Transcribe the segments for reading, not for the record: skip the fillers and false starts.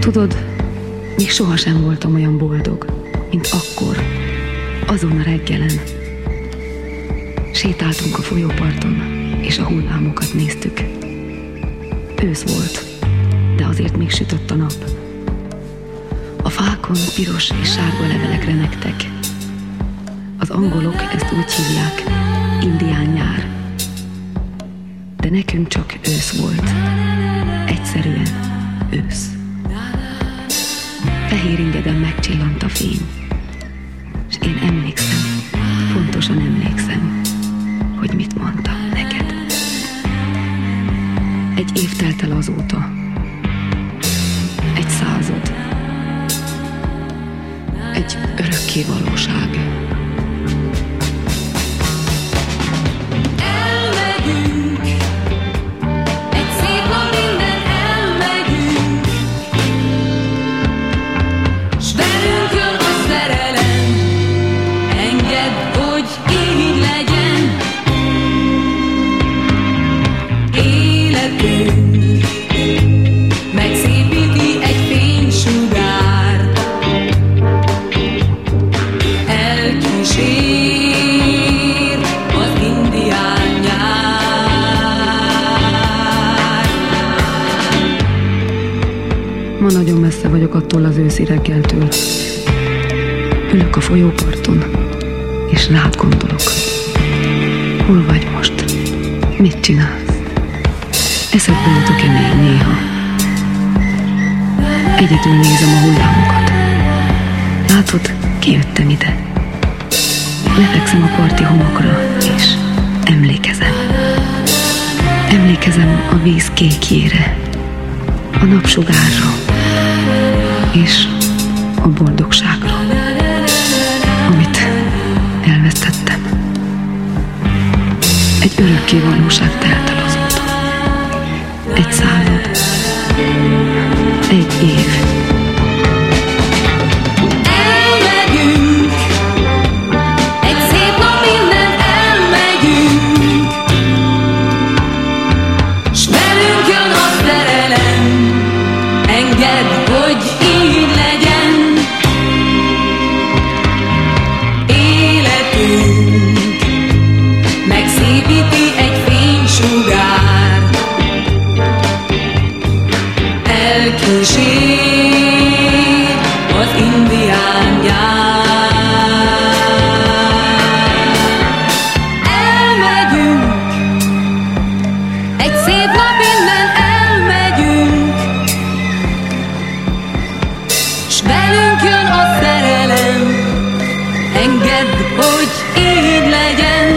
Tudod, még sohasem voltam olyan boldog, mint akkor, azon a reggelen. Sétáltunk a folyóparton, és a hullámokat néztük. Ősz volt, de azért még sütött a nap. A fákon piros és sárga levelek remegtek. Az angolok ezt úgy hívják, indián nyár. De nekünk csak ősz volt. Egyszerűen ősz. Fehér ingeden megcsillant a fény. És én emlékszem, pontosan emlékszem, hogy mit mondtam neked. Egy év telt el azóta. Egy század. Egy örökké valóság. Megszépíti egy fénysugár, elkísér az indián nyár. Ma nagyon messze vagyok attól az őszi reggeltől. Ülök a folyóparton, és rád gondolok. Hol vagy most? Mit csinálsz? Eszedbe jutok-e még néha? Egyedül nézem a hullámokat. Látod, kijöttem ide. Lefekszem a parti homokra, és emlékezem. Emlékezem a víz kékjére, a napsugárra, és a boldogságra, amit elvesztettem. Egy örökké valóság telt el azóta. Egy század. Egy év. Elmegyünk, egy szép nap innen elmegyünk, s velünk jön a szerelem, engedd, hogy így legyen. Életünk megszépíti egy fénysugár, elkísér az indián nyár. Elmegyünk, egy szép nap innen elmegyünk, s velünk jön a szerelem, engedd, hogy így legyen.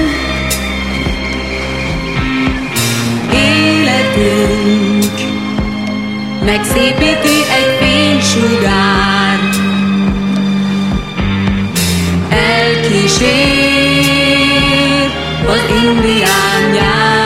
Életünk megszépíti egy fénysugár, elkísér az indián nyár.